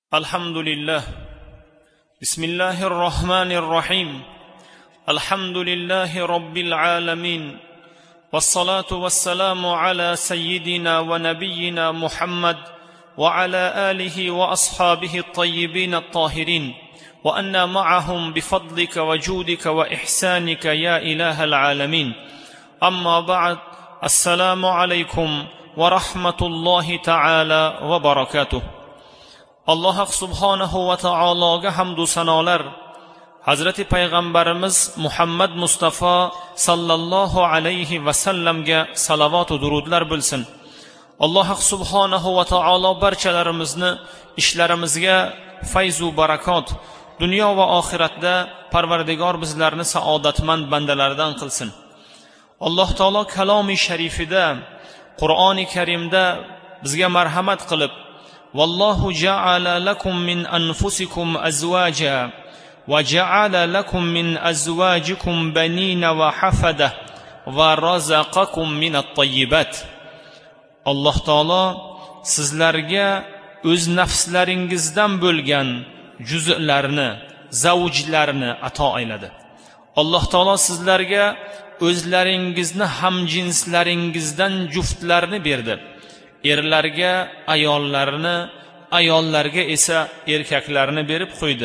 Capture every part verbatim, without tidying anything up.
الحمد لله بسم الله الرحمن الرحيم الحمد لله رب العالمين والصلاة والسلام على سيدنا ونبينا محمد وعلى آله وأصحابه الطيبين الطاهرين وأنا معهم بفضلك وجودك وإحسانك يا إله العالمين. أما بعد، السلام عليكم ورحمة الله تعالى وبركاته. Alloh subhanahu va taologa hamd va sanolar, Hazrati payg'ambarimiz Muhammad Mustafa sallallohu alayhi va sallamga salovat va durudlar bo'lsin. Alloh subhanahu va taolo barchalarimizni ishlarimizga fayz va barakot, dunyo va oxiratda Parvardigor bizlarni saodatmand bandalaridan qilsin. Alloh taolo kalomi sharifida, Qur'oni Karimda bizga marhamat qilib, والله جعل لكم من أنفسكم أزواجا وجعل لكم من أزواجكم بنين وحفدة ورزقكم من الطيبات. Alloh taolo sizlarga o'z nafslaringizdan bo'lgan juz'larni, zavjlarni ato ayladi. Alloh taolo sizlarga o'zlaringizni hamjinslaringizdan juftlarni berdi. Erlarga ayollarni, ayollarga esa erkaklarni berib qo'ydi.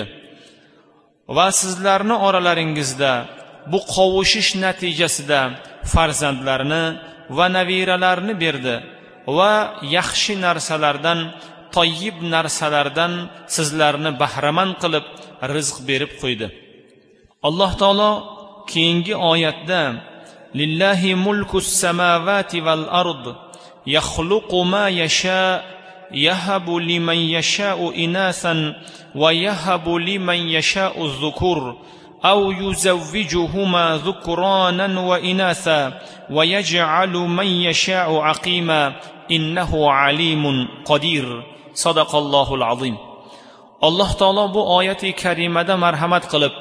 Va sizlarni oralaringizda bu qovushish natijasida farzandlarni va nabiralarni berdi va yaxshi narsalardan, toyib narsalardan sizlarni bahramand qilib rizq berib qo'ydi. Alloh taolo keyingi oyatda lillahi mulkus samawati val ard يخلق ما يشاء يهب لمن يشاء إناثا ويهب لمن يشاء الذكور أو يزوجهما ذكرانا وإناثا ويجعل من يشاء عقيما إنه عليم قدير. صدق الله العظيم. Alloh taolo bu oyati karimada marhamat qilib,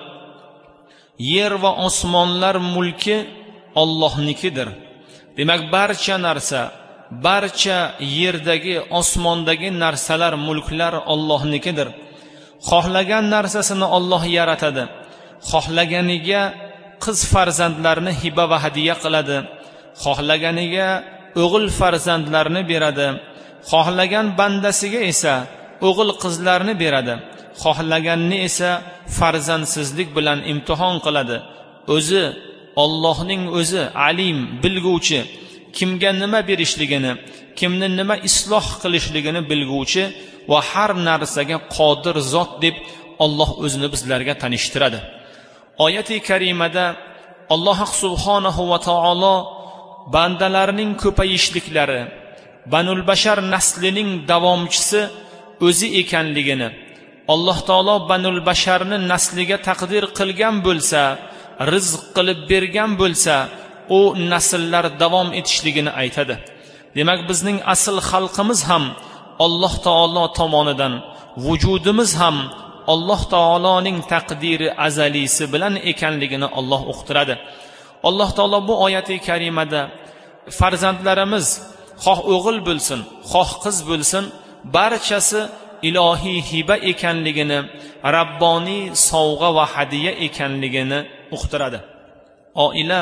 yer va osmonlar mulki Allohnikidir. Demak, barcha narsa, barcha yerdagi, osmondagi narsalar, mulklar Allohnikidir. Xohlagan narsasini Alloh yaratadi. Xohlaganiga qiz farzandlarni hiba va hadiya qiladi. Xohlaganiga o'g'il farzandlarni beradi. Xohlagan bandasiga esa o'g'il qizlarni beradi. Xohlaganni esa farzandsizlik bilan imtihon qiladi. O'zi Allohning o'zi alim, bilguvchi, kimga nima berishligini, kimni nima isloh qilishligini bilguvchi va har narsaga qodir zot deb Alloh o'zini bizlarga tanishtiradi. Oyati karimada Alloh subhanahu va taolo bandalarining ko'payishliklari, Banul Bashar naslining davomchisi o'zi ekanligini, Alloh taolo Banul Basharni nasliga taqdir qilgan bo'lsa, rizq qilib bergan bo'lsa, u nasllar davom etishligini aytadi. Demak, bizning asl xalqimiz ham Alloh taolo tomonidan, vujudimiz ham Alloh taoloning taqdiri azalisi bilan ekanligini Alloh uqtiradi. Alloh taolo bu oyati karimada farzandlarimiz xoh o'g'il bo'lsin, xoh qiz bo'lsin, barchasi ilohiy hiba ekanligini, rabboniy sovg'a va hadiya ekanligini uqtiradi. Oila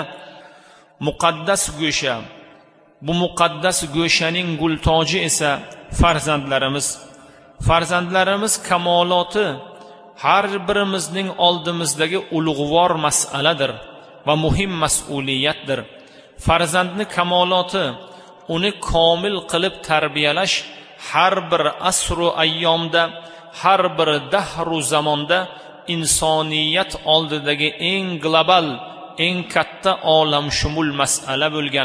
muqaddas go'sha. Bu muqaddas go'shaning gultoji esa farzandlarimiz. Farzandlarimiz kamoloti har birimizning oldimizdagi ulug'vor mas'aladir va muhim mas'uliyatdir. Farzandni kamoloti, uni komil qilib tarbiyalash har bir asru ayyomda, har bir dahru zamonda insoniyat oldidagi eng global, eng katta olamshumul mas'ala bo'lgan.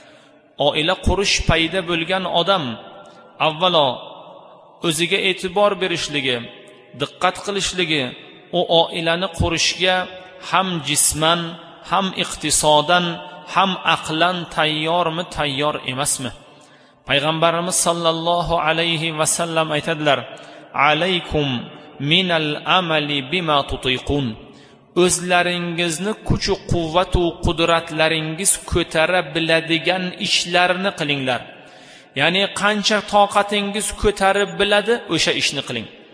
Oila qurish payda bo'lgan odam avvalo o'ziga e'tibor berishligi, diqqat qilishligi, u oilani qurishga ham jisman, ham iqtisodan, ham aqlan tayyormi, tayyor emasmi? Payg'ambarimiz sallallohu alayhi va sallam aytadilar: "Alaykum minal amali bima tutiqun." O'zlaringizni kuch-u quvvat va qudratlaringiz ko'tara biladigan ishlarni qilinglar. Ya'ni qancha toqatingiz ko'tarib biladi, o'sha ishni qiling.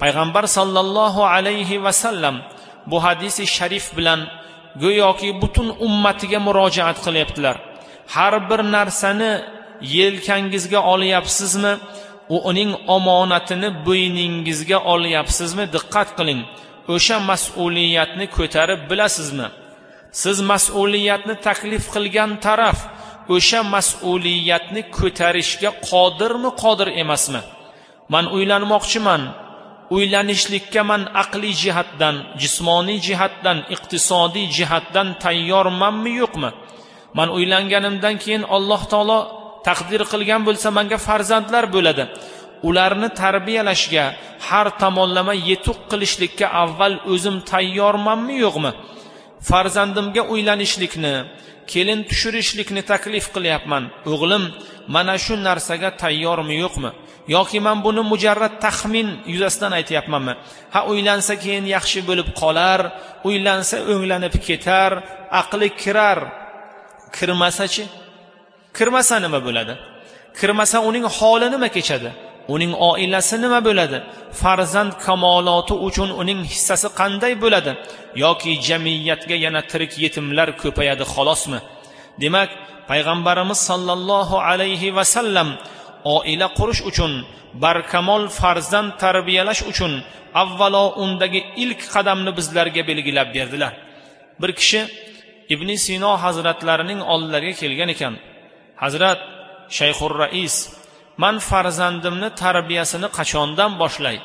payg'ambar sallallohu alayhi va sallam bu hadisi sharif bilan go'yoki butun ummatiga murojaat qilyaptilar. Har bir narsani yelkangizga olyapsizmi, u uning omonatini bo'yningizga olyapsizmi, diqqat qiling. O'sha mas'uliyatni ko'tarib bilasizmi? Siz mas'uliyatni taklif qilgan taraf o'sha mas'uliyatni ko'tarishga qodirmi, qodir emasmi? Men uylanmoqchiman. Uylanishlikka men aqliy jihatdan, jismoniy jihatdan, iqtisodiy jihatdan tayyormanmi, yo'qmi? Men uylanganimdan keyin Alloh taolo taqdir qilgan bo'lsa menga farzandlar bo'ladi. Ularni tarbiyalashga, har tomonlama yetuq qilishlikka avval o'zim tayyormanmi, yo'qmi? Farzandimga uylanishlikni, kelin tushirishlikni taklif qilyapman. O'g'lim, mana shu narsaga tayyormi, yo'qmi? Yoki men buni mujarrad taxmin yuzasidan aytayapmanmi? Ha, uylansa keyin yaxshi bo'lib qolar, uylansa o'nglanib ketar, aqli kirar. Kirmasa-chi? Kirmasa nima bo'ladi? Kirmasa uning holi nima kechadi? Uning oilasi nima bo'ladi? Farzand kamoloti uchun uning hissasi qanday bo'ladi? Yoki jamiyatga yana tirik yetimlar ko'payadi xolosmi? Demak, payg'ambarimiz sallallohu alayhi va sallam oila qurish uchun, barkamol farzand tarbiyalash uchun avvalo undagi ilk qadamni bizlarga belgilab berdilar. Bir kishi Ibn Sino hazratlarining oldilariga kelgan ekan. Hazrat Shayxur Rais, men farzandimni tarbiyasini qachondan boshlay?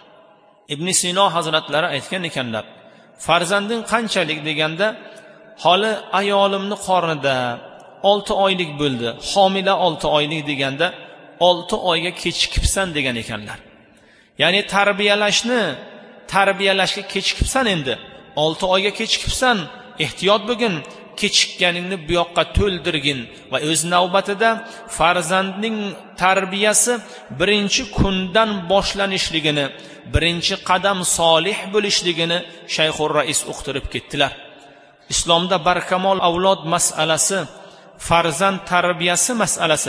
Ibn Sino hazratlari aytgan ekanlar, farzanding qanchalik deganda, holi ayolimni qornida olti oylik bo'ldi, homila olti oylik deganda olti oyga kechikibsan degan ekanlar. Ya'ni tarbiyalashni, tarbiyalashga kechikibsan endi. olti oyga kechikibsan, ehtiyot bo'lgin, kechikkaningni bu yoqqa to'ldirgin va o'z navbatida farzandning tarbiyasi birinchi kundan boshlanishligini, birinchi qadam solih bo'lishligini Shayxur Rais uqtirib ketdilar. Islomda barkamol avlod masalasi, farzand tarbiyasi masalasi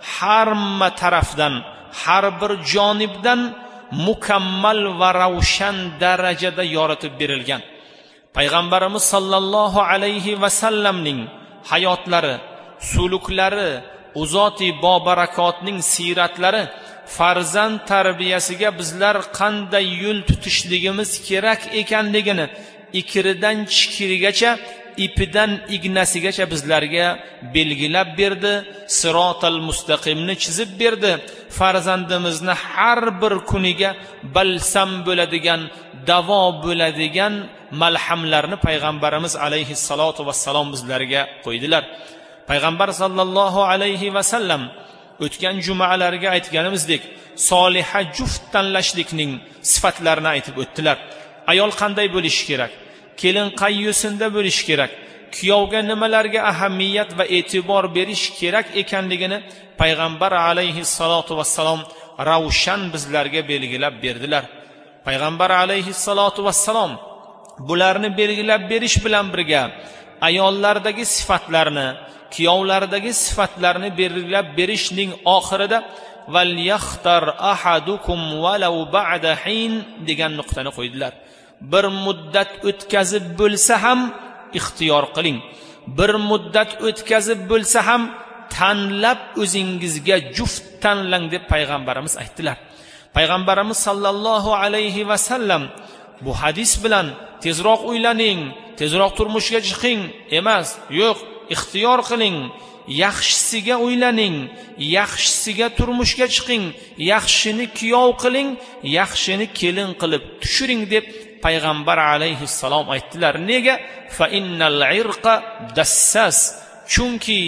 hamma tarafdan, har bir jonibdan mukammal va ravshan darajada yoritib berilgan. Payg'ambarimiz sallallohu alayhi va sallamning hayotlari, suluklari, uzoti bobarakotning siratlari farzand tarbiyasiga bizlar qanday yo'l tutishligimiz kerak ekanligini ikiridan chikirigacha, ipidan ignasigacha bizlarga belgilab berdi, sirotal mustaqimni chizib berdi. Farzandimizni har bir kuniga balsam bo'ladigan, davo bo'ladigan malhamlarni payg'ambarimiz alayhi salatu vassalom bizlarga qo'ydilar. Payg'ambar sallallohu alayhi va sallam o'tgan jumalarga aytganimizdek, soliha juft tanlashlikning sifatlarini aytib o'tdilar. Ayol qanday bo'lishi kerak? Kelin qay yo'sinda bo'lishi kerak? Kuyovga nimalarga ahamiyat va e'tibor berish kerak ekanligini payg'ambar alayhi salatu vassalom ravshan bizlarga belgilab berdilar. Payg'ambar alayhi salatu vassalom bularni belgilab berish bilan birga ayollardagi sifatlarni, kuyovlardagi sifatlarni belgilab berishning oxirida val yaxtar ahadukum walau ba'da hin degan nuqtani qo'ydilar. Bir muddat o'tkazib bo'lsa ham ixtiyor qiling. Bir muddat o'tkazib bo'lsa ham tanlab o'zingizga juft tanlang deb payg'ambarimiz aytdilar. Payg'ambarimiz sallallohu alayhi va sallam bu hadis bilan tezroq uylaning, tezroq turmushga chiqing emas, yo'q, ixtiyor qiling, yaxshisiga uylaning, yaxshisiga turmushga chiqing, yaxshini kuyov qiling, yaxshini kelin qilib tushiring deb payg'ambar alayhissalom aytdilar. Nega? Fa innal irqa dassas. Chunki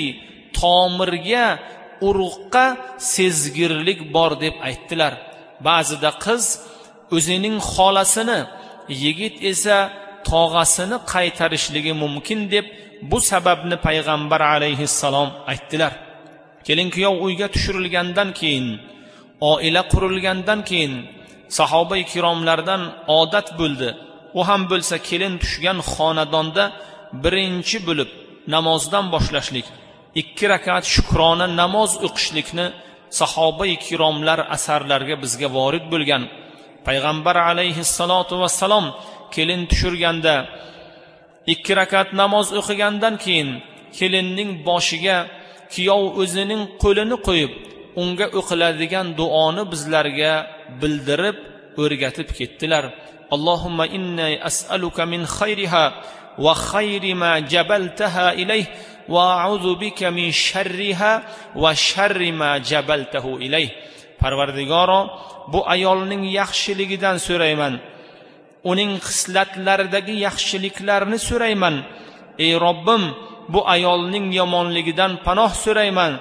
tomirga, urug'qa sezgirlik bor deb aytdilar. Ba'zida qiz o'zining xolasini, yigit esa tog'asini qaytarishligi mumkin deb bu sababni payg'ambar alayhissalom aytdilar. Kelin kuyov uyga tushirilgandan keyin, oila qurilgandan keyin sahoba ikromlardan odat bo'ldi. U ham bo'lsa kelin tushgan xonadonda birinchi bo'lib namozdan boshlashlik, ikki rakat shukrona namoz o'qishlikni sahoba ikromlar asarlarga bizga vorid bo'lgan. payg'ambar alayhissalotu vassalom kelin tushirganda ikki rakat namoz o'qigandan keyin kelinning boshiga kuyov o'zining qo'lini qo'yib unga o'qiladigan duoni bizlarga bildirib o'rgatib ketdilar. Allohumma inni as'aluka min khayriha va khayri ma jabaltaha ilayh va a'udhu bika min sharriha va sharri ma jabaltahu ilayh. Parvardigoro, bu ayolning yaxshiligidan so'rayman, uning xislatlaridagi yaxshiliklarni so'rayman. Ey Robbim, bu ayolning yomonligidan panoh so'rayman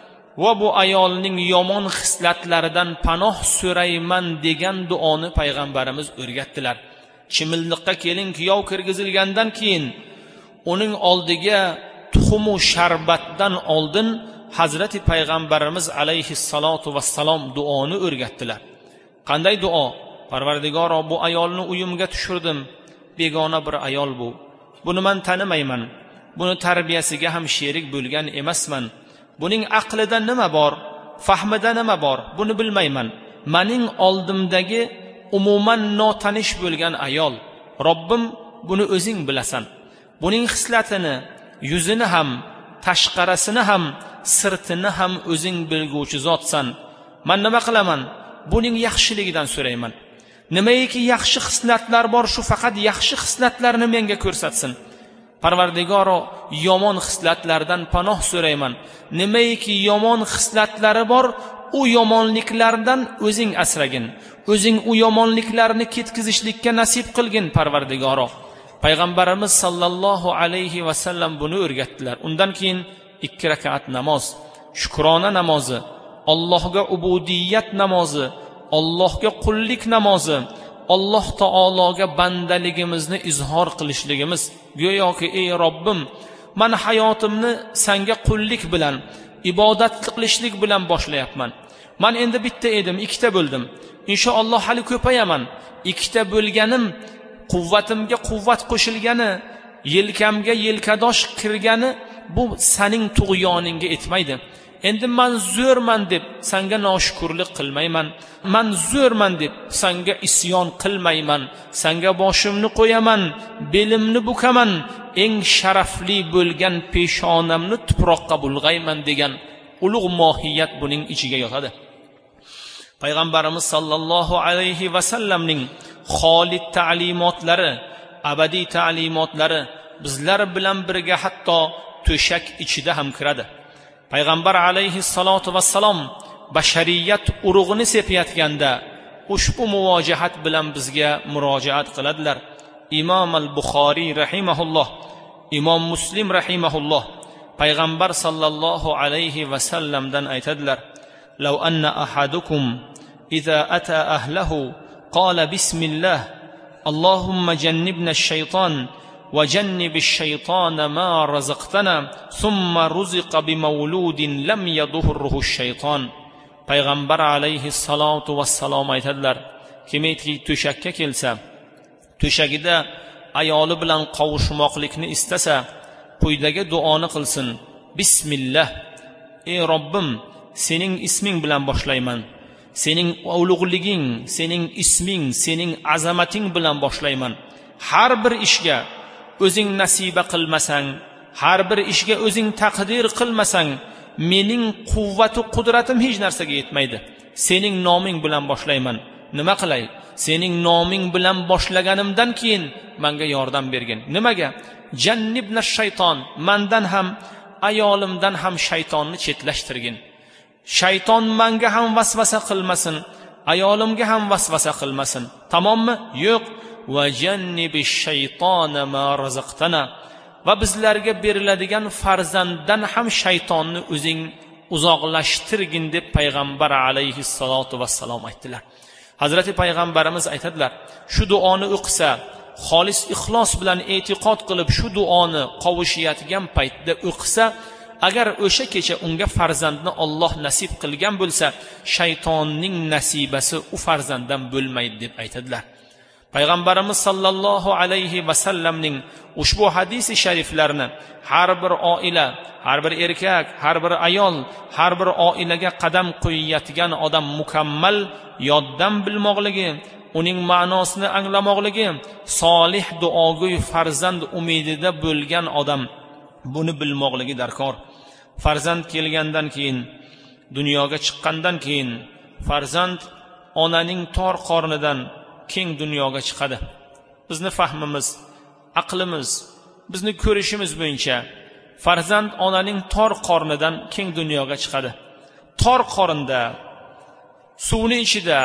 va bu ayolning yomon xislatlaridan panoh so'rayman degan duoni payg'ambarimiz o'rgatdilar. Chimildiqqa kelin kuyov kirgizilgandan keyin uning oldiga tuxumu sharbatdan oldin Hazrati payg'ambarimiz alayhissalotu vassalom duoni o'rgatdilar. Qanday duo? Parvardigoro, bu ayolni uyimga tushirdim. Begona bir ayol bu. Buni men tanimayman. Buni tarbiyasiga ham sherik bo'lgan emasman. Buning aqlida nima bor, fahmida nima bor, buni bilmayman. Mening oldimdagi umuman notanish bo'lgan ayol. Robbim, buni o'zing bilasan. Buning xislatini, yuzini ham, tashqarasini ham, sirtini ham o'zing bilguvchi zotsan. Men nima qilaman? Buning yaxshiligidan so'rayman. Nimaiki yaxshi xislatlar bor, shu faqat yaxshi xislatlarni menga ko'rsatsin. Parvardigoro, yomon xislatlardan panoh so'rayman. Nimaiki yomon xislatlari bor, u yomonliklardan o'zing asragin. O'zing u yomonliklarni ketkizishlikka nasib qilgin, Parvardigoro. Payg'ambarimiz sallallohu alayhi va sallam buni o'rgatdilar. Undan keyin ikki rakat namoz, shukrona namozi, Allohga ubudiyat namozi, Allohga qullik namozi, Alloh taologa bandaligimizni izhor qilishligimiz. Go'yoki, ey Robbim, men hayotimni senga qullik bilan, ibodat qilishlik bilan boshlayapman. Men endi bitta edim, ikkita bo'ldim. Inshaalloh hali ko'payaman. Ikkita bo'lganim, quvvatimga quvvat qo'shilgani, yelkamga yelkadosh kirgani bu sening tug'yoningga etmaydi. Endi men zo'rman deb senga noshukrlik qilmayman. Men zo'rman deb senga isyon qilmayman. Senga boshimni qo'yaman, belimni bukaman, eng sharafli bo'lgan peshonamni tuproqqa bulg'ayman degan ulug' mohiyat buning ichiga yotadi. Payg'ambarimiz sallallohu alayhi va sallamning xolid ta'limotlari, abadiy ta'limotlari bizlar bilan birga hatto to'shak ichida ham kiradi. Payg'ambar alayhissalotu vassalom bashariyat urug'ini sepayotganda ushbu muvojahat bilan bizga murojaat qiladilar. Imom al-Buxoriy rahimahulloh, Imom Muslim rahimahulloh payg'ambar sallallohu alayhi va sallamdan aytadilar: "Law anna ahadukum idza ata ahlihi qala bismillah Allohumma jannibna ash-shayton وجنب الشيطان ما رزقتنا ثم رزق بمولود لم يضره الشيطان." Payg'ambar alayhissalotu vassalom aytadilar: kimiki to'shakka kelsa, to'shagida ayoli bilan qovushmoqlikni istasa, quyidagi duoni qilsin: Bismillah, ey Robbim, sening isming bilan boshlayman. Sening ulug'liging, sening isming, sening azamating bilan boshlayman. Har bir ishga o'zing nasiba qilmasang, har bir ishga o'zing taqdir qilmasang, mening quvvatu qudratim hech narsaga yetmaydi. Sening noming bilan boshlayman. Nima qilay? Sening noming bilan boshlaganimdan keyin menga yordam bergin. Nimaga? Jannibna shayton, mendan ham, ayolimdan ham shaytonni chetlashtirgin. Shayton menga ham vasvasa qilmasin, ayolimga ham vasvasa qilmasin. Tamommi? Yo'q. Va jannibish shaytona ma razaqtana, va bizlarga beriladigan farzanddan ham shaytonni o'zing uzoqlashtirgin deb payg'ambar alayhissalotu vassalom aytdilar. Hazrati payg'ambarimiz aytadilar: shu duoni o'qisa, xolis ixlos bilan e'tiqod qilib shu duoni qovushiyotgan paytda o'qisa, agar o'sha kecha unga farzandni Alloh nasib qilgan bo'lsa, shaytonning nasibasi u farzanddan bo'lmaydi deb aytadilar. Payg'ambarimiz sallallohu alayhi va sallamning ushbu hadisi shariflarini har bir oila, har bir erkak, har bir ayol, har bir oilaga qadam qo'yayotgan odam mukammal yoddan bilmoqligi, uning ma'nosini anglamoqligi, solih duogo'y farzand umidida bo'lgan odam buni bilmoqligi darkor. Farzand kelgandan keyin, dunyoga chiqqandan keyin farzand onaning tor qornidan keng dunyoga chiqadi. Bizni fahmimiz, aqlimiz, bizni ko'rishimiz bo'yicha farzand onaning tor qornidan keng dunyoga chiqadi. Tor qorinda, suvning ichida,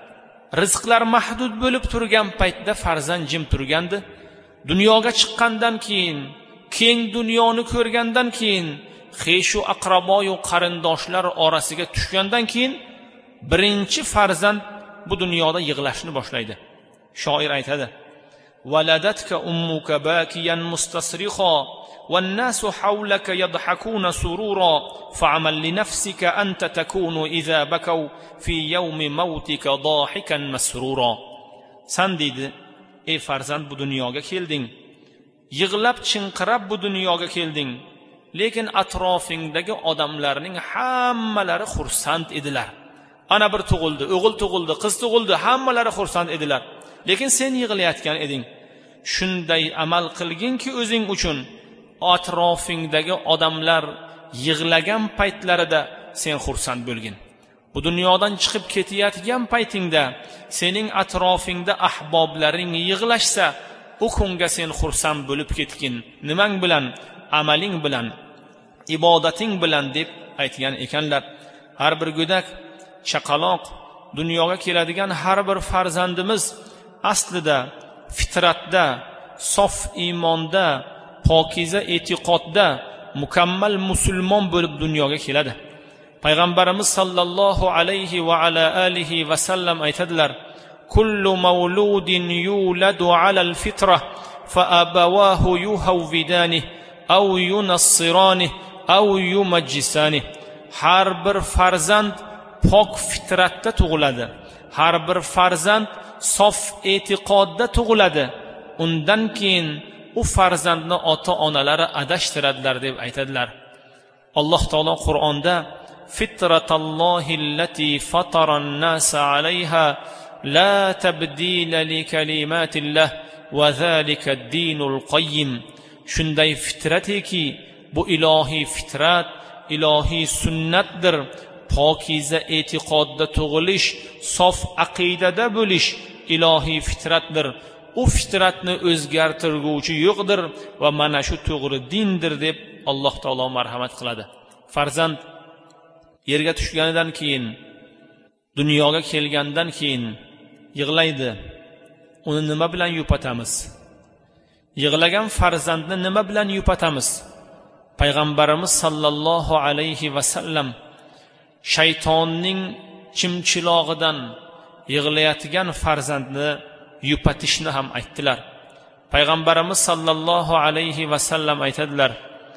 rizqlar mahdud bo'lib turgan paytda farzand jim turgandi. Dunyoga chiqqandan keyin, keng dunyoni ko'rgandan keyin, xeshu aqraboyu qarindoshlar orasiga tushgandan keyin birinchi farzand bu dunyoda yig'lashni boshlaydi. Shoir aytadi: "Waladatka ummuka bakiyan mustasrikha wan-nasu hawlaka yadhakuna surura fa'amal li nafsika anta takunu idha bakaw fi yawmi mawtika dahikan masrura." Sen dedi, ey farzand bu dunyoga kelding. Yig'lab chinqirab bu dunyoga kelding. Lekin atrofingdagi odamlarning hammalari xursand edilar. Ana bir tug'ildi, o'g'il tug'ildi, qiz tug'ildi, hammalari xursand edilar. Lekin sen yig'layotgan eding. Shunday amal qilginki o'zing uchun atrofingdagi odamlar yig'lagan paytlarida sen xursand bo'lgin. Bu dunyodan chiqib ketayotgan paytingda sening atrofingda ahboblaring yig'lashsa, u kunga sen xursand bo'lib ketgin. Nimang bilan? Amaling bilan, ibodating bilan deb aytgan ekanlar. Har bir go'dak, chaqaloq, dunyoga keladigan har bir farzandimiz aslida fitratda, sof iymonda, pokiza e'tiqodda mukammal musulmon bo'lib dunyoga keladi. Payg'ambarimiz sallallohu alayhi va ala alihi va sallam aytadilar: "Kullu mawludin yuladu ala al-fitrah fa abawahu yuhawidanihi aw yunassiranihi aw yumajjisanihi." Har bir farzand pok fitratda tug'iladi. Har bir farzand sof e'tiqodda tug'iladi. Undan keyin u farzandni ota-onalari adashtiradilar deb aytadilar. Alloh taolo Qur'onda fitratallohi allati fataran-nasa alayha la tabdila li kalimatillah va zalika ad-dinul qayyim. Shunday fitratiki, bu ilohiy fitrat, ilohiy sunnatdir. Pokiza e'tiqodda tug'ilish, sof aqidada bo'lish ilohiy fitratdir. U fitratni o'zgartirguvchi yo'qdir va mana shu to'g'ri dindir deb Alloh taolo marhamat qiladi. Farzand yerga tushganidan keyin, dunyoga kelgandan keyin yig'laydi. Uni nima bilan yupatamiz? Yig'lagan farzandni nima bilan yupatamiz? Payg'ambarimiz sallallohu alayhi va sallam shaytonning chimchilog'idan yig'layotgan farzandni yupatishni ham aytdilar. Payg'ambarimiz sallallohu alayhi va sallam aytadilar: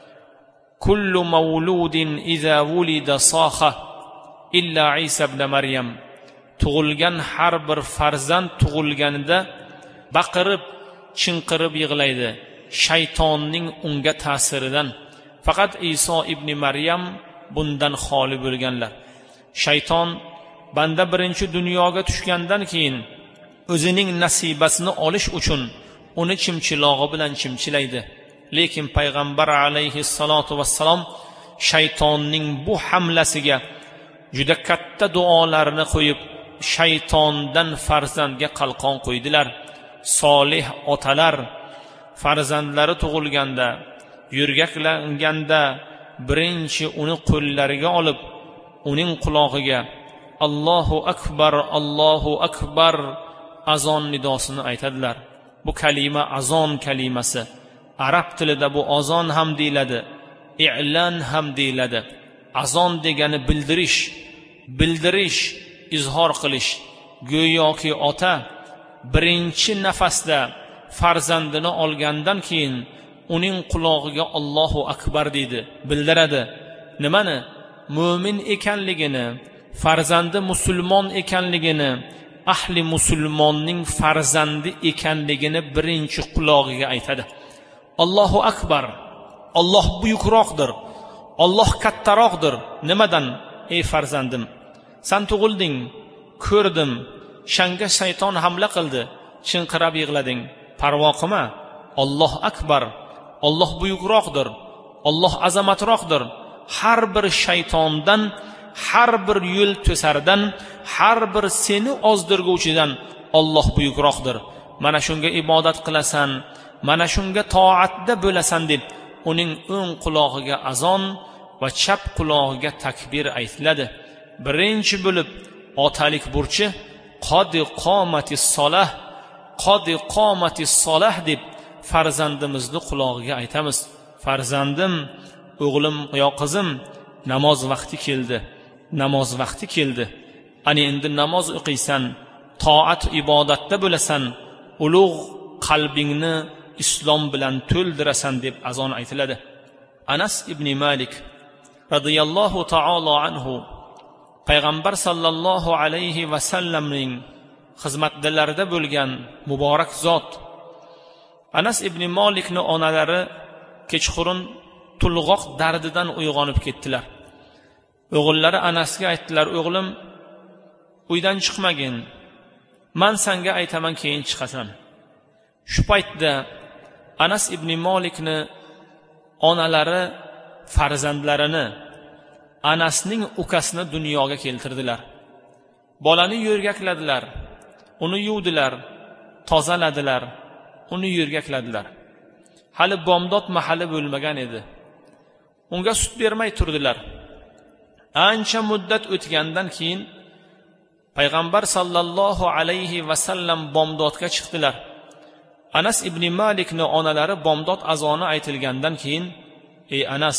"Kullu mawludin iza wulida saha illa Isa ibn Maryam." Tug'ilgan har bir farzand tug'ilganida baqirib, chinqirib yig'laydi, shaytonning unga ta'siridan. Faqat Iso ibn Maryam bundan xoli bo'lganlar. Shayton banda birinchi dunyoga tushgandan keyin o'zining nasibasini olish uchun uni chimchilog'i bilan chimchilaydi. Lekin payg'ambar alayhi salatu vassalom shaytonning bu hamlasiga juda katta duolarni qo'yib, shaytondan farzandga qalqon qo'ydilar. Solih otalar farzandlari tug'ilganda, yurgaklanganda birinchi uni qo'llariga olib, uning quloqiga Allohu akbar, Allohu akbar azon nidosini aytadilar. Bu kalima azon kalimasi. Arab tilida bu azon ham deyiladi, i'lan ham deyiladi. Azon degani bildirish, bildirish, izhor qilish. Go'yoki ota birinchi nafasda farzandini olgandan keyin uning quloqiga Allohu akbar deydi, bildiradi. Nimani? Mu'min ekanligini, farzandi musulmon ekanligini, ahli musulmonning farzandi ekanligini birinchi quloqiga aytadi. Allohu akbar. Alloh buyukroqdir. Alloh kattaroqdir. Nimadan? Ey farzandim, sen tug'ilding, ko'rdim, shanga shayton hamla qildi, chinqirab yig'lading, parvo qilma. Alloh akbar, Alloh buyukroqdir, Alloh azamatliroqdir. Har bir shaytondan, har bir yo'l to'sardan, har bir seni ozdirguvchidan Alloh buyukroqdir. Mana shunga ibodat qilasan, mana shunga toatda bo'lasan deb uning o'ng qulog'iga azon va chap qulog'iga takbir aytiladi. Birinchi bo'lib otalik burchi qod qomatis solah, qod qomatis solah deb farzandimizni qulog'iga aytamiz. Farzandim, o'g'lim yo qizim, namoz vaqti keldi. Namoz vaqti keldi. Ani endi namoz o'qiysan, toat ibodatda bo'lasan, ulug' qalbingni islom bilan to'ldirasan deb azon aytiladi. Anas ibn Malik radhiyallohu ta'ala anhu payg'ambar sallallohu alayhi va sallamning xizmatlarida bo'lgan muborak zot. Anas ibn Malikning onalari kechqurun tulg'oq dardidan uyg'onib ketdilar. O'g'illari Anasga aytdilar: "O'g'lim, uydan chiqmagin. Men senga aytaman, keyin chiqasan." Shu paytda Anas ibn Malikni onalari farzandlarini, Anasning ukasini dunyoga keltirdilar. Bolani yo'rgakladilar, uni yuvdilar, tozaladilar, uni yo'rgakladilar. Hali bomdod mahali bo'lmagan edi. Unga sut bermay turdilar. Ancha muddat o'tgandan keyin payg'ambar sallallohu alayhi va sallam bomdodga chiqdilar. Anas ibn Malikning onalari bomdod azoni aytilgandan keyin: "Ey Anas,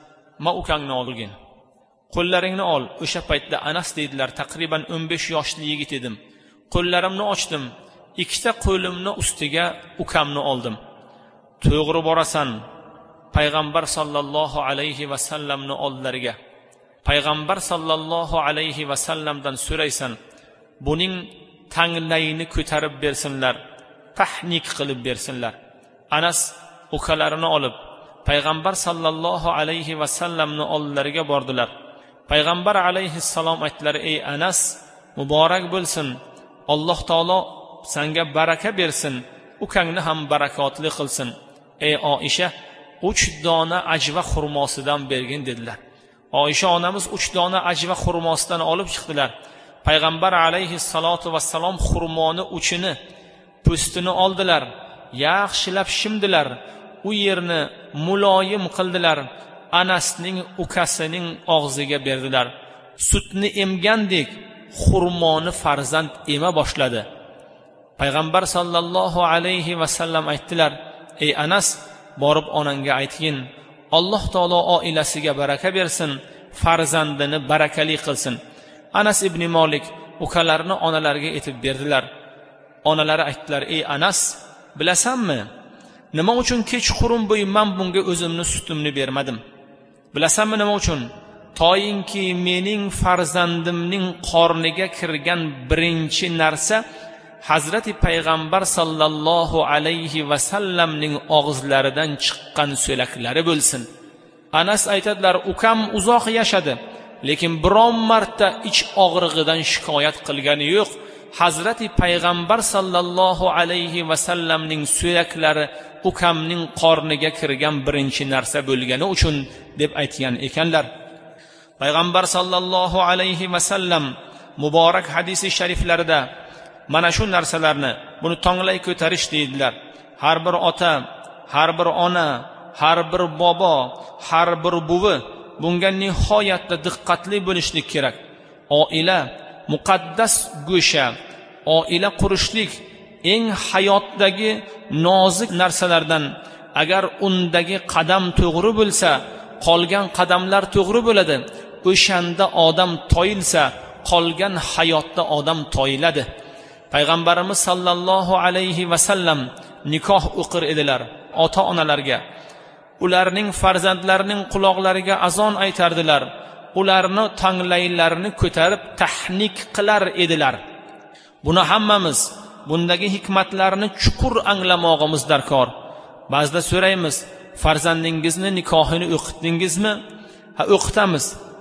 ma ukangni olgin. Qo'llaringni ol." O'sha paytda Anas dedilar, taqriban o'n besh yoshli yigit edim. Qo'llarimni ochdim, ikkita qo'limni ustiga ukamni oldim. "To'g'ri borasan, payg'ambar sallallohu alayhi va sallamning oldilariga. Payg'ambar sallallohu alayhi va sallamdan so'raysan, buning tanglayini ko'tarib bersinlar, tahnik qilib bersinlar." Anas ukalarini olib payg'ambar sallallohu alayhi va sallamning oldilariga bordilar. Payg'ambar alayhissalom aytdilar: "Ey Anas, muborak bo'lsin. Alloh taolo senga baraka bersin, ukangni ham barakotli qilsin. Ey Oisha, uch dona ajva xurmosidan bergin" dedilar. Oisha onamiz uch dona ajva xurmosidan olib chiqdilar. Payg'ambar alayhissalotu vassalom xurmoni uchini, po'stini oldilar, yaxshilab shimdilar, u yerni muloyim qildilar. Anasning ukasining og'ziga berdilar. Sutni emgandek xurmoni farzand ema boshladi. Payg'ambar sallallohu alayhi va sallam aytdilar: "Ey Anas, borib onangga aytgin, Alloh taolo oilasiga baraka bersin, farzandini barakali qilsin." Anas ibn Malik ukalarini onalariga etib berdilar. Onalari aytdilar: "Ey Anas, bilasanmi, nima uchun kechqurun bo'yi men bunga o'zimni sutimni bermadim? Bilasanmi nima uchun? Toyinki mening farzandimning qorniga kirgan birinchi narsa Hazrati payg'ambar sallallohu alayhi va sallamning og'izlaridan chiqqan so'laklari bo'lsin." Anas aytadilar: "Ukam uzoq yashadi, lekin biron marta ich og'rig'idan shikoyat qilgani yo'q. Hazrati payg'ambar sallallohu alayhi va sallamning so'laklari ukamning qorniga kirgan birinchi narsa bo'lgani uchun" deb aytgan ekanlar. Payg'ambar sallallohu alayhi va sallam muborak hadisi shariflarida mana shu narsalarni, buni tonglay ko'tarish deydilar. Har bir ota, har bir ona, har bir bobo, har bir buvi bunga nihoyatda diqqatli bo'lishlik kerak. Oila muqaddas go'sha, oila qurishlik eng hayotdagi nozik narsalardan. Agar undagi qadam to'g'ri bo'lsa, qolgan qadamlar to'g'ri bo'ladi. O'shanda odam toyilsa, qolgan hayotda odam toyiladi. Payg'ambarimiz sallallohu alayhi va sallam nikoh o'qir edilar ota-onalarga. Ularning farzandlarining quloqlariga azon aytardilar. Ularni tanglaylarini ko'tarib tahnik qilar edilar. Buni hammamiz bundagi hikmatlarni chuqur anglamog'imiz darkor. Ba'zida so'raymiz, farzandingizni nikohini o'qitdingizmi? Ha, o'qitamiz.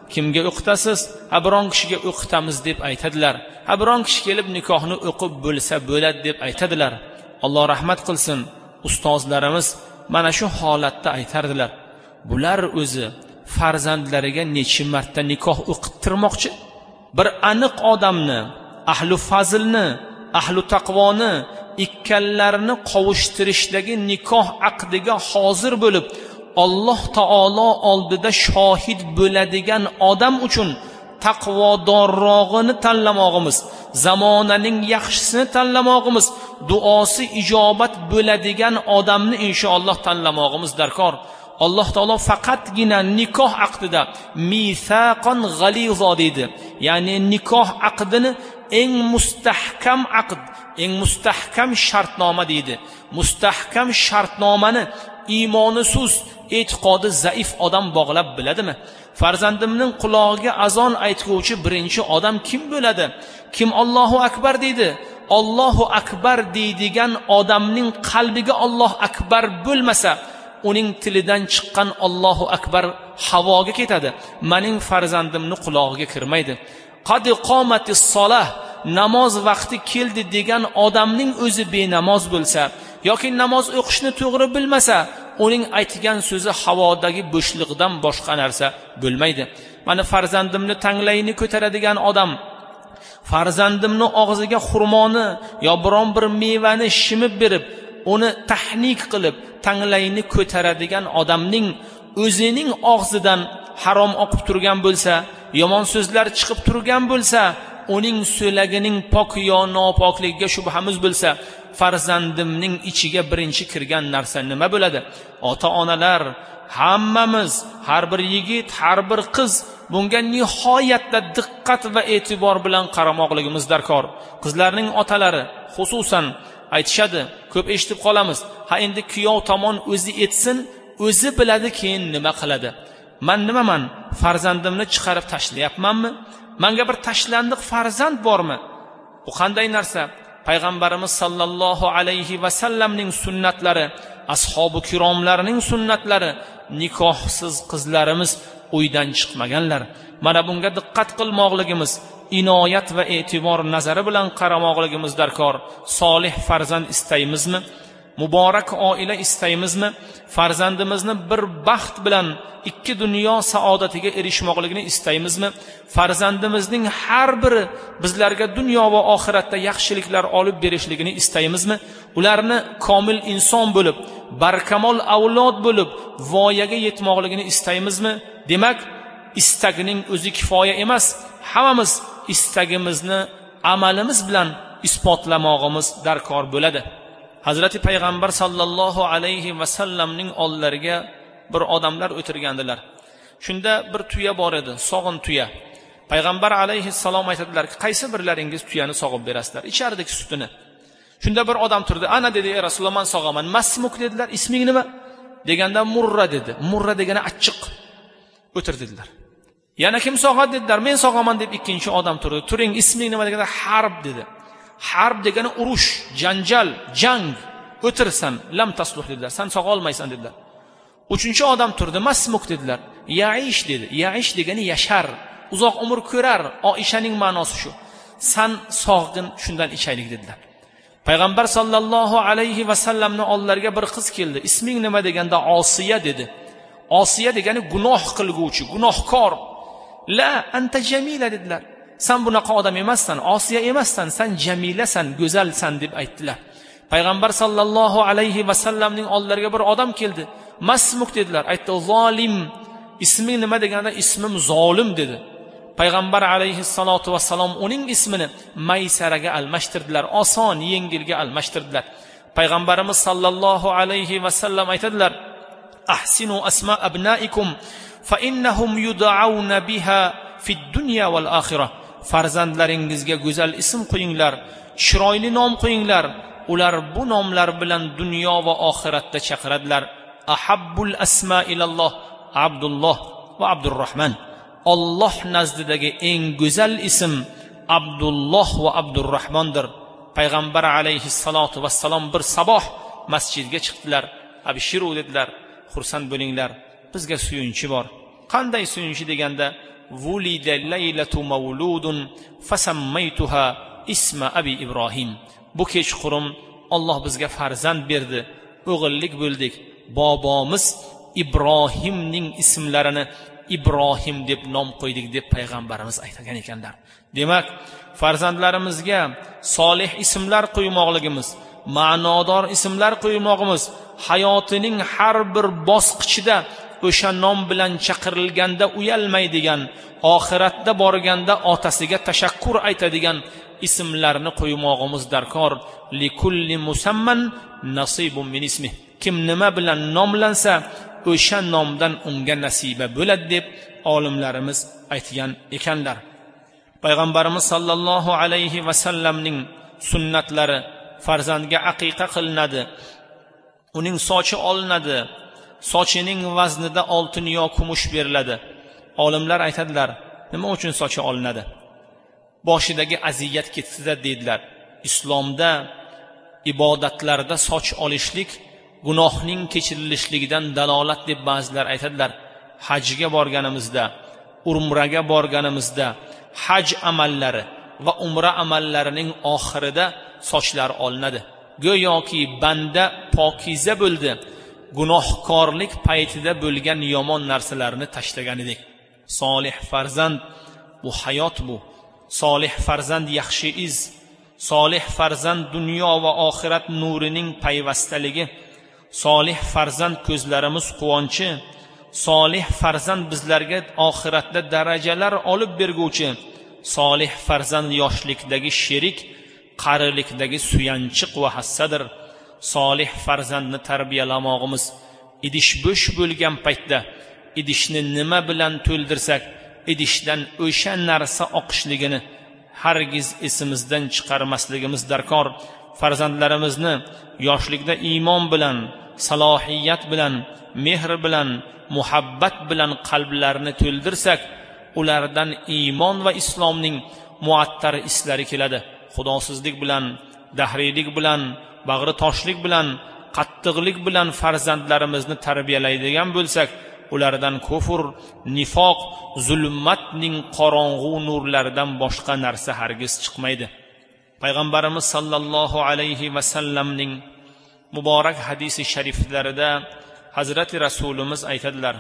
Kimga o'qitasiz? Ha, biron kishiga o'qitamiz deb aytadilar. Ha, biron kishi kelib nikohni o'qib bo'lsa bo'ladi deb aytadilar. Alloh rahmat qilsin, ustozlarimiz mana shu holatda aytardilar. Bular o'zi farzandlariga necha marta nikoh o'qittirmoqchi? Bir aniq odamni, ahli fazilni, ahli taqvoni ikkallarini qovushtirishdagi nikoh aqdiga hozir bo'lib, Alloh taolo oldida shohid bo'ladigan odam uchun taqvodorrog'ini tanlamog'imiz, zamonaning yaxshisini tanlamog'imiz, duosi ijobat bo'ladigan odamni inshaalloh tanlamog'imiz darkor. Alloh taolo faqatgina nikoh aqdida misaqon g'alizo dedi. Ya'ni nikoh aqdini eng mustahkam aqd, eng mustahkam shartnoma deydi. Mustahkam shartnomani iymoni sust, e'tiqodi zaif odam bog'lab biladimi? Farzandimning qulog'iga azon aytuvchi birinchi odam kim bo'ladi? Kim Allohu akbar deydi? Allohu akbar deydigan odamning qalbiga Alloh akbar bo'lmasa, uning tilidan chiqqan Allohu akbar havoga ketadi. Mening farzandimning qulog'iga kirmaydi. Qad qomatis solah, namoz vaqti keldi degan odamning o'zi benamoz bo'lsa yoki namoz o'qishni to'g'ri bilmasa, uning aytgan so'zi havodagi bo'shliqdan boshqa narsa bo'lmaydi. Mana farzandimni tanglayini ko'taradigan odam, farzandimni og'ziga xurmoni yo biron bir mevani shimib berib, uni tahnik qilib tanglayini ko'taradigan odamning o'zining og'zidan harom oqib turgan bo'lsa, yomon so'zlar chiqib turgan bo'lsa, uning so'lagining pok yo nopokligiga shubhamiz bo'lsa, farzandimning ichiga birinchi kirgan narsa nima bo'ladi? Ota-onalar, hammamiz, har bir yigit, har bir qiz bunga nihoyatda diqqat va e'tibor bilan qaramoqligimiz darkor. Qizlarning otalari xususan aytishadi, ko'p eshitib qolamiz. Ha, endi kuyov tomon o'zi etsin, o'zi biladi keyin nima qiladi. Men nimaman? Farzandimni chiqarib tashlayapmanmi? Menga bir tashlandiq farzand bormi? Bu qanday narsa? Payg'ambarimiz sallallohu alayhi va sallamning sunnatlari, ashabu kiromlarning sunnatlari, nikohsiz qizlarimiz uydan chiqmaganlar. Mana bunga diqqat qilmoqligimiz, inoyat va e'tibor nazari bilan qaramoqligimiz darkor. Solih farzand istaymizmi? Muborak oila istaymizmi? Farzandimizni bir baxt bilan ikki dunyo saodatiga erishmoqligini istaymizmi? Farzandimizning har biri bizlarga dunyo va oxiratda yaxshiliklar olib berishligini istaymizmi? Ularni komil inson bo'lib, barkamol avlod bo'lib, voyaga yetmoqligini istaymizmi? Demak, istagning o'zi kifoya emas. Hammamiz istagimizni amalimiz bilan isbotlamog'imiz darkor bo'ladi. Hazrati Payg'ambar sallallohu alayhi va sallamning oldilariga bir odamlar o'tirgandilar. Shunda bir tuya bor edi, sog'in tuya. Payg'ambar alayhi salom aytadilar, qaysi birlaringiz tuyani sog'ib berasizlar? Ichardagi sutini. Shunda bir odam turdi. Ana dedi, ey Rasululloh, men sog'aman. Masmuk dedilar. Isming nima? Deganda Murra dedi. Murra degani achchiq. O'tirdilar. Yana kim sog'adi dedilar. Men sog'aman deb ikkinchi odam turdi. Turing, isming nima deganda Harb dedi. Harb degani urush, janjal, jang. O'tirsan, lam tasluh dedilar. Sen sog'a olmaysan dedilar. Uchinchi odam turdi. Masmuk dedilar. Yaish dedi. Yaish degani yashar, uzoq umr ko'rar. Oishaning ma'nosi shu. Sen sog'gin, shundan ichaylik dedilar. Payg'ambar sallallohu alayhi va sallamning oldilariga bir qiz keldi. Isming nima deganda Osiya dedi. Osiya degani gunoh qilguvchi, gunohkor. La anta jamila dedilar. Sen bunaqa odam emassan, Osiya emassan, sen jamilasan, go'zalsan deb aytdilar. Payg'ambar sallallohu alayhi va sallamning oldilariga bir odam keldi. Masmuk dedilar. Aytdi, zolim. Isming nima deganda ismim zolim dedi. Payg'ambar alayhissalatu vassalom uning ismini Maysaraga almashtirdilar, oson, yengilga almashtirdilar. Payg'ambarimiz sallallohu alayhi va sallam aytadilar: "Ahsinu asma abnaikum fa innahum yud'auna biha fid dunya wal akhirah." Farzandlaringizga go'zal ism qo'yinglar, chiroyli nom qo'yinglar. Ular bu nomlar bilan dunyo va oxiratda chaqiradilar. Ahabbul asma ilalloh Abdulloh va Abdurrahman. Alloh nazdidagi eng go'zal ism Abdulloh va Abdurrahmondir. Payg'ambar alayhissalatu vassalom bir saboh masjidga chiqdilar. Abshiru dedilar, xursand bo'linglar, bizga suyunchi bor. Qanday suyunchi deganda, vulida laylatu mawludun fasammaytuha isma abi Ibrohim. Bu kechqurun Alloh bizga farzand berdi, o'g'illik bo'ldik. Bobomiz Ibrohimning ismlarini Ibrohim deb nom qo'ydik deb payg'ambarimiz aytgan ekanlar. Demak, farzandlarimizga solih ismlar qo'ymoqligimiz, ma'nodor ismlar qo'ymoqimiz hayotining har bir bosqichida o'sha nom bilan chaqirilganda uyalmaydigan, oxiratda borganda otasiga tashakkur aytadigan ismlarni qo'ymog'imiz darkor. Likulli musamman nasibun min ismi. Kim nima bilan nomlansa, o'sha nomdan unga nasiba bo'ladi deb olimlarimiz aytgan ekanlar. Payg'ambarimiz sallallohu alayhi va sallamning sunnatlari: farzandga aqiqa qilinadi, uning sochi olinadi, sochining vaznida oltin yo kumush beriladi. Olimlar aytadilar, nima uchun sochi olinadi? Boshidagi aziyat ketsa dedilar. Islomda ibodatlarda soch olishlik gunohning kechirilishligidan dalolat deb ba'zilar aytadilar. Hajga borganimizda, umraga borganimizda haj amallari va umra amallarining oxirida sochlar olinadi. Go'yoki banda pokiza bo'ldi, gunohkorlik paytida bo'lgan yomon narsalarni tashlaganidek. Solih farzand bu hayot bu. Solih farzand yaxshi iz. Solih farzand dunyo va oxirat nurining payvastaligi. Solih farzand ko'zlarimiz quvonchi. Solih farzand bizlarga oxiratda darajalar olib berguvchi. Solih farzand yoshlikdagi sherik, qarilikdagi suyanchiq va hassadir. Solih farzandni tarbiyalamog'imiz idish bo'sh bo'lgan paytda idishni nima bilan to'ldirsak, idishdan o'sha narsa oqishligini hargiz esimizdan chiqarmasligimiz darkor. Farzandlarimizni yoshlikda iymon bilan, salohiyat bilan, mehr bilan, muhabbat bilan qalblarini to'ldirsak, ulardan iymon va islomning muattar islari keladi. Xudosizlik bilan, dahriylik bilan, bag'ri toshlik bilan, qattiqlik bilan farzandlarimizni tarbiyalaydigan bo'lsak, ulardan kufr, nifoq, zulmatning qorong'u nurlaridan boshqa narsa hargiz chiqmaydi. Payg'ambarimiz sallallohu alayhi va sallamning muborak hadisi shariflarida Hazrati Rasulimiz aytadilar.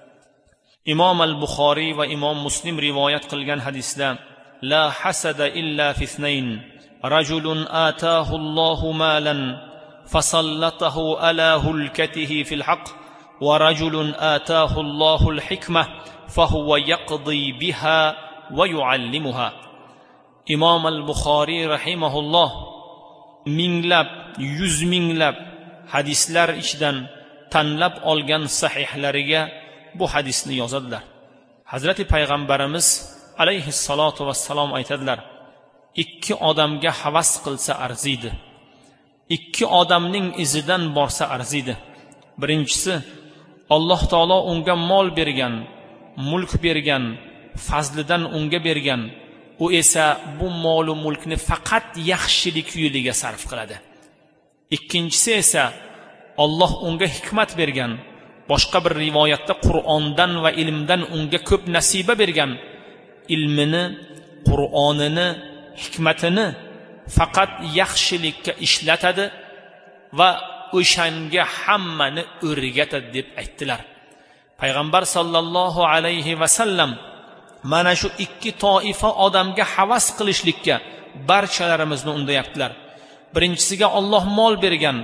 Imom al-Buxoriy va Imom Muslim rivoyat qilgan hadisda: La hasada illa fi ithnayn, rajulun ataahu Allohu malan fasallatahu ala hulkatihi fil haqq, wa rajulun ataahu Allohu al-hikmah fahuwa yaqdi biha wa yuallimuha. Imom al-Buxoriy rahimahulloh minglab, yuz minglab hadislar ichidan tanlab olgan sahihlariga bu hadisni yozadilar. Hazrati payg'ambarimiz alayhi salatu vassalom aytadilar: ikki odamga havas qilsa arziydi, ikki odamning izidan borsa arziydi. Birinchisi, Alloh taolo unga mol bergan, mulk bergan, fazlidan unga bergan. U esa bu mol va mulkni faqat yaxshilik yo'liga sarf qiladi. Ikkinchisi esa Alloh unga hikmat bergan, boshqa bir rivoyatda Qur'ondan va ilmdan unga ko'p nasiba bergan. Ilmini, Qur'onini, hikmatini faqat yaxshilikka ishlatadi va o'shanga hammani o'rgatadi deb aytdilar. Payg'ambar sallallohu alayhi va sallam mana shu ikki toifa odamga havas qilishlikka barchalarimizni undayaptilar. Birinchisiga Alloh mol bergan,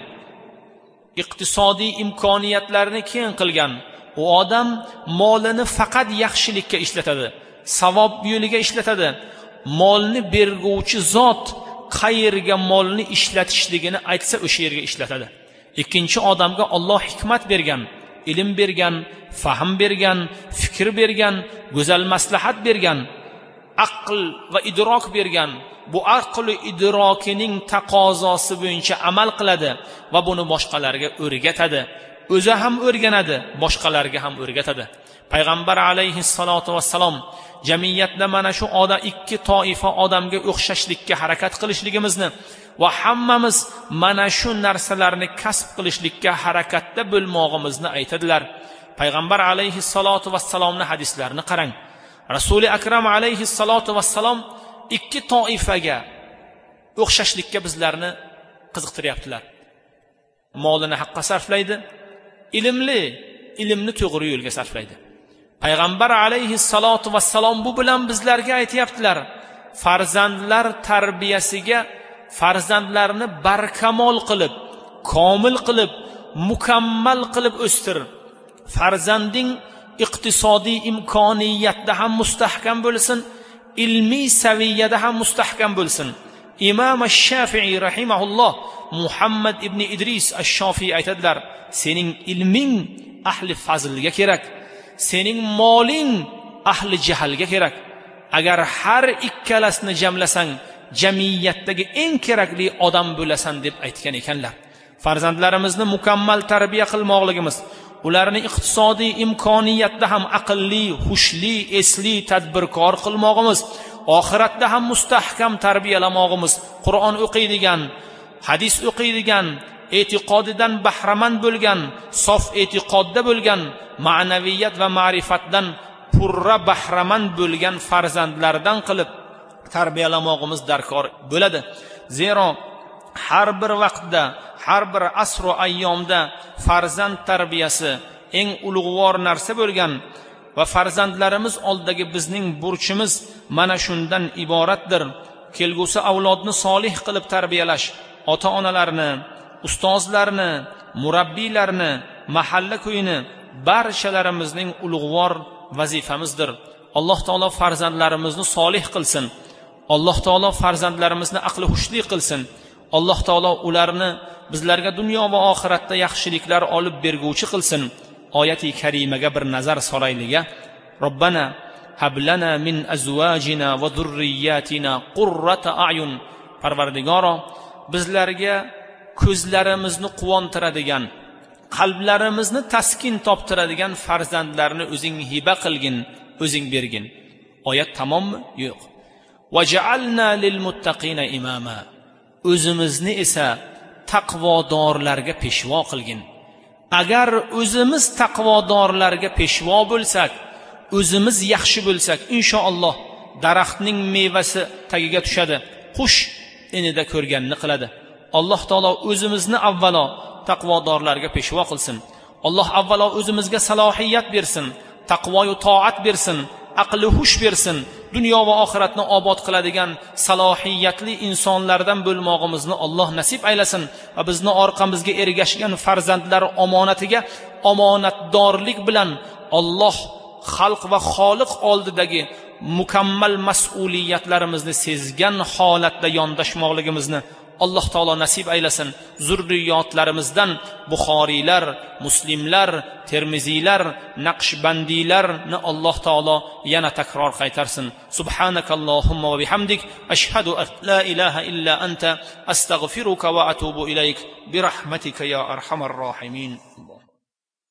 iqtisodiy imkoniyatlarni keng qilgan. U odam molini faqat yaxshilikka ishlatadi, savob yo'liga ishlatadi. Molni berguvchi zot qayerga molni ishlatishligini aytsa o'sha yerga ishlatadi. Ikkinchi odamga Alloh hikmat bergan, ilm bergan, fahm bergan, fikr bergan, go'zal maslahat bergan, aql va idrok bergan. Bu aql va idrokining taqozosi bo'yicha amal qiladi va buni boshqalarga o'rgatadi. O'zi ham o'rganadi, boshqalarga ham o'rgatadi. Payg'ambar alayhi salatu vassalom jamiyatda mana shu odam ikki toifa odamga o'xshashlikka harakat qilishligimizni va hammamiz mana shu narsalarni kasb qilishlikka harakatda bo'lmoqimizni aytadilar. Payg'ambar alayhi salatu vassalomning hadislarini qarang. Rasuli akram alayhi salatu vassalom ikki toifaga o'xshashlikka bizlarni qiziqtiryaptilar. Molini haqqa sarflaydi, ilmli, ilmni to'g'ri yo'lga sarflaydi. Payg'ambar alayhi salatu vassalom bu bilan bizlarga aytayaptilar: farzandlar tarbiyasiga farzandlarni barkamol qilib, komil qilib, mukammal qilib o'stir. Farzanding iqtisodiy imkoniyatda ham mustahkam bo'lsin, ilmiy saviyada ham mustahkam bo'lsin. Imom ash-Shafi'i rahimahulloh Muhammad ibn Idris ash-Shofiy aytadilar: sening ilming ahli fazlga kerak, sening moling ahli jahlga kerak. Agar har ikkalasini jamlasang, jamiyatdagi eng kerakli odam bo'lasan deb aytgan ekanlar. Farzandlarimizni mukammal tarbiya qilmoqligimiz, ularni iqtisodiy imkoniyatda ham aqlli, xushli, esli, tadbirkor qilmoqimiz, oxiratda ham mustahkam tarbiyalamog'imiz, Qur'on o'qiydigan, hadis o'qiydigan, e'tiqodidan bahramand bo'lgan, sof e'tiqodda bo'lgan, ma'naviyat va ma'rifatdan purra bahramand bo'lgan farzandlardan qilib tarbiyalamog'imiz darkor bo'ladi. Zero har bir vaqtda, har bir asr va ayyomda farzand tarbiyasi eng ulug'vor narsa bo'lgan va farzandlarimiz oldidagi bizning burchimiz mana shundan iboratdir. Kelgusi avlodni solih qilib tarbiyalash ota-onalarni, ustozlarni, murabbiylarni, mahalla ko'yini barchalarimizning ulug'vor vazifamizdir. Alloh taolo farzandlarimizni solih qilsin. Alloh taolo farzandlarimizni aqli xushli qilsin. Alloh taolo ularni bizlarga dunyo va oxiratda yaxshiliklar olib berguvchi qilsin. Oyati karimaga bir nazar solayliga. Robbana hab lana min azwajina va zurriyyatina qurrata a'yun. Parvardigoro, bizlarga ko'zlarimizni quvontiradigan, qalblarimizni taskin toptiradigan farzandlarni o'zing hiba qilgin, o'zing bergin. Oyat tamommi? Yo'q. Vaj'alna lil muttaqina imama. O'zimizni esa taqvodorlarga peshvo qilgin. Agar o'zimiz taqvodorlarga peshvo bo'lsak, o'zimiz yaxshi bo'lsak, inshaalloh daraxtning mevasi tagiga tushadi. Qush enida ko'rganini qiladi. Alloh taolo o'zimizni avvalo taqvodorlarga peshvo qilsin. Alloh avvalo o'zimizga salohiyat bersin, taqvo va toat bersin, aqli hush bersin. Dunyo va oxiratni obod qiladigan salohiyatli insonlardan bo'lmog'imizni Alloh nasib aylasin va bizni orqamizga ergashgan farzandlar omonatiga omonatdorlik bilan Alloh, xalq va xoliq oldidagi mukammal mas'uliyatlarimizni sezgan holatda yondashmoqligimizni Alloh taolo nasib aylasin. Zurriyotlarimizdan Buxoriylar, Muslimlar, Termiziylar, Naqshbandiylarni Alloh taolo yana takror qaytarsin. Subhanakallohumma va bihamdik, ashhadu an la ilaha illa anta, astaghfiruka va atubu ilayk bi rahmatika ya arhamar rohimin.